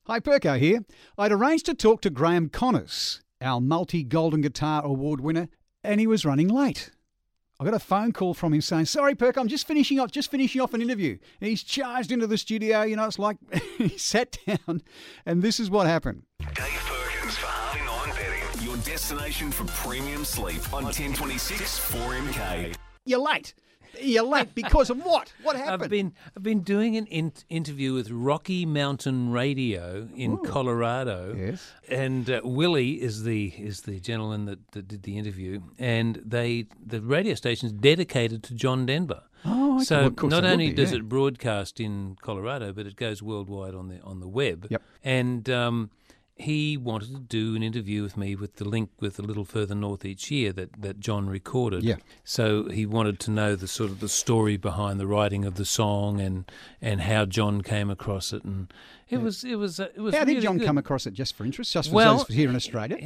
Hi, Perko here. I'd arranged to talk to Graham Connors, our multi-Golden Guitar Award winner, and he was running late. I got a phone call from him saying, "Sorry, Perko, I'm just finishing off an interview." And he's charged into the studio. It's like he sat down, and this is what happened. Dave Perkins for Harvey Nine Betting, your destination for premium sleep on 1026 4MK. You're late. You're late because of what? What happened? I've been doing an interview with Rocky Mountain Radio in Colorado. Yes. And Willie is the gentleman that did the interview, and the radio station's dedicated to John Denver. Oh, okay. So Well, of course not it would only be, does yeah. it broadcast in Colorado, but it goes worldwide on the web. Yep. And he wanted to do an interview with me with the link with A Little Further North Each Year that John recorded. Yeah. So he wanted to know the sort of the story behind the writing of the song and how John came across it, and it was How really did John good. come across it? Just for interest, just for Well, those here in Australia.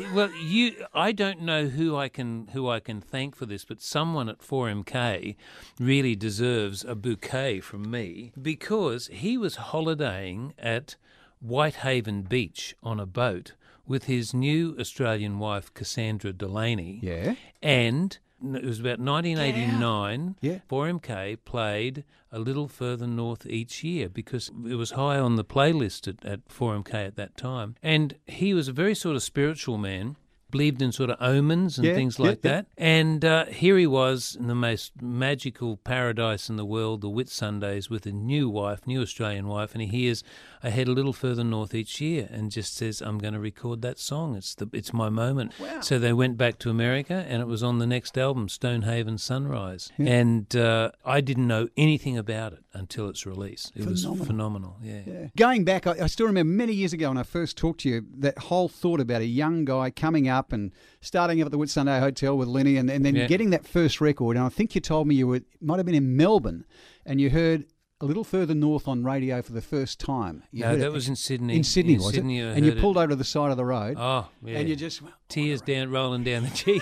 I don't know who I can thank for this, but someone at 4MK really deserves a bouquet from me, because he was holidaying at Whitehaven Beach on a boat with his new Australian wife, Cassandra Delaney. Yeah. And it was about 1989. Yeah. 4MK played A Little Further North Each Year because it was high on the playlist at 4MK at that time. And he was a very sort of spiritual man, believed in sort of omens and things like that. And here he was in the most magical paradise in the world, the Whitsundays, with a new Australian wife, and he hears, "I head a little further north each year," and just says, "I'm going to record that song. It's my moment." Wow. So they went back to America, and it was on the next album, Stonehaven Sunrise. Yeah. And I didn't know anything about it until its release. It was phenomenal, yeah. Going back, I still remember many years ago when I first talked to you, that whole thought about a young guy coming up and starting up at the Whitsunday Hotel with Lenny and then getting that first record. And I think you told me might have been in Melbourne, and you heard A Little Further North on radio for the first time. No, that was in Sydney. In Sydney, In was Sydney, it? I And you heard it. pulled over to the side of the road. Oh, yeah. And you just... Tears rolling down the cheek.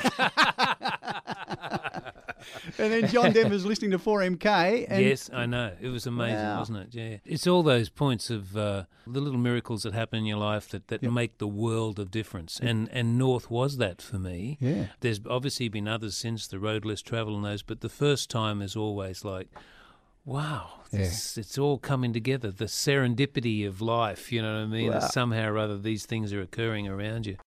And then John Denver's listening to 4MK. And Yes, I know. It was amazing, Wow. wasn't it? Yeah. It's all those points of the little miracles that happen in your life that make the world of difference. And North was that for me. Yeah. There's obviously been others since, the Road Less Travel and those, but the first time is always like, wow, it's all coming together. The serendipity of life, you know what I mean? Wow. That somehow or other these things are occurring around you.